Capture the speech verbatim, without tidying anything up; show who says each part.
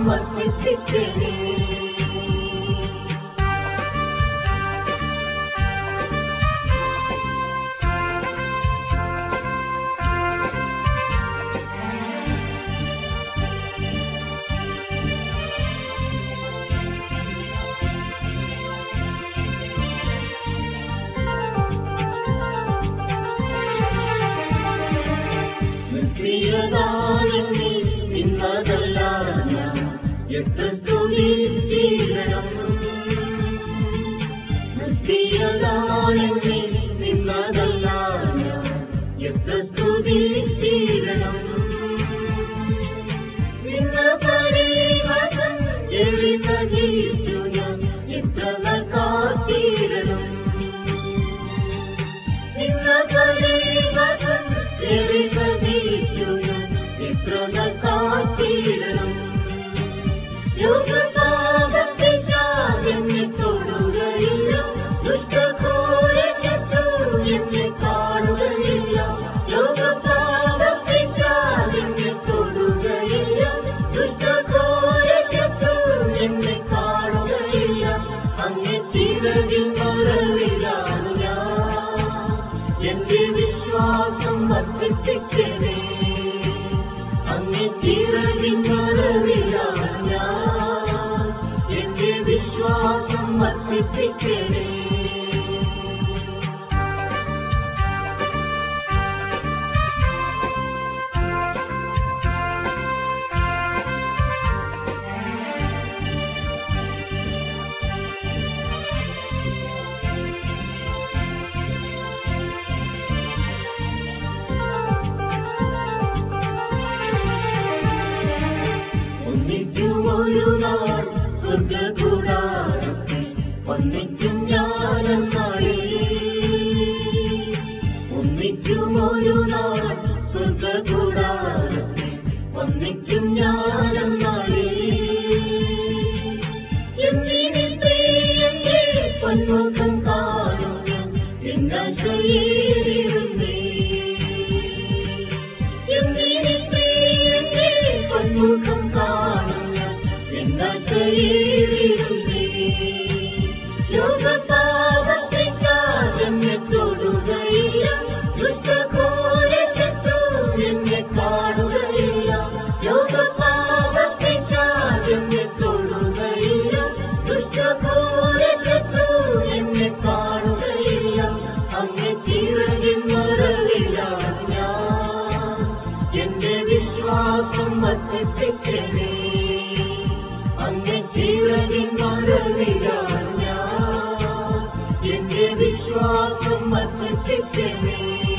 Speaker 1: വർദ്ധിപ്പിക്കണേ. നിന്നതല്ല ഞാൻ എത്ര തുണിത്തീരണം, നിത്യതാണെന്നിൽ നിന്നതല്ല ഞാൻ എത്ര തുണിത്തീരണം. നിന്ന പരിഹാസം എഴുതീച്ചു ഞാൻ എത്ര കാത്തീരണം. നിന്ന പരിഹാസം എഴുതീച്ചു ഞാൻ എത്ര കാത്തീരണം. യോഗപാപത്തിനാൽ എന്നെ തൊടുകയില്ല, ദുഷ്ടഘോരശത്രു എന്നെ കാണുകയില്ല. യോഗപാപത്തിനാൽ എന്നെ തൊടുകയില്ല, ദുഷ്ടഘോരശത്രു എന്നെ കാണുകയില്ല. അങ്ങേ ചിറകിൻ മറവിലാണ് ഞാൻ, എന്റെ വിശ്വാസം വർദ്ധിപ്പിക്കണേ. അങ്ങേ ചിറകിൻ മറവിലാണ് ഞാൻ, എന്റെ വിശ്വാസം വർദ്ധിപ്പിക്കണേ. ഒരു നാൾ സ്വർഗകൂടാരത്തിൽ ഒന്നിക്കും ഞാനെന്നാളേ, ഒന്നിക്കും ഒരു നാൾ സ്വർഗകൂടാരത്തിൽ ഒന്നിക്കും ഞാനെന്നാളേ. എന്നിനെ പ്രിയന്റെ പൊന്മുഖം കാണുക എന്നാശയേറിയിരുന്നേ. എന്നിനെ പ്രിയന്റെ പൊന്മുഖം കാണുക യോഗപാപത്തിനാൽ എന്നെ തൊടുകയില്ല, ദുഷ്ടഘോരശത്രു എന്നെ കാണുകയില്ല. യോഗപാപത്തിനാൽ എന്നെ തൊടുകയില്ല, ദുഷ്ടഘോരശത്രു എന്നെ കാണുകയില്ല. അങ്ങേ ചിറകിൻ മറവിലാണ് ഞാൻ, എന്റെ വിശ്വാസം വർദ്ധിപ്പിക്കണേ. അങ്ങേ ചിറകിൻ മറവിലാണ് ഞാൻ, എന്റെ വിശ്വാസം വർദ്ധിപ്പിക്കണേ.